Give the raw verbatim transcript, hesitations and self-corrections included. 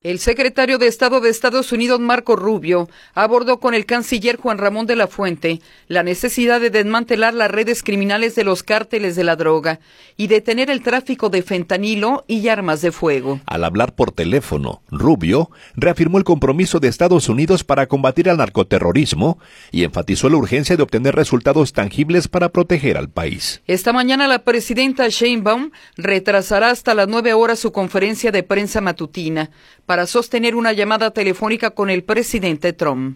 El secretario de Estado de Estados Unidos, Marco Rubio, abordó con el canciller Juan Ramón de la Fuente la necesidad de desmantelar las redes criminales de los cárteles de la droga y detener el tráfico de fentanilo y armas de fuego. Al hablar por teléfono, Rubio reafirmó el compromiso de Estados Unidos para combatir al narcoterrorismo y enfatizó la urgencia de obtener resultados tangibles para proteger al país. Esta mañana la presidenta Sheinbaum retrasará hasta las nueve horas su conferencia de prensa matutina para sostener una llamada telefónica con el presidente Trump.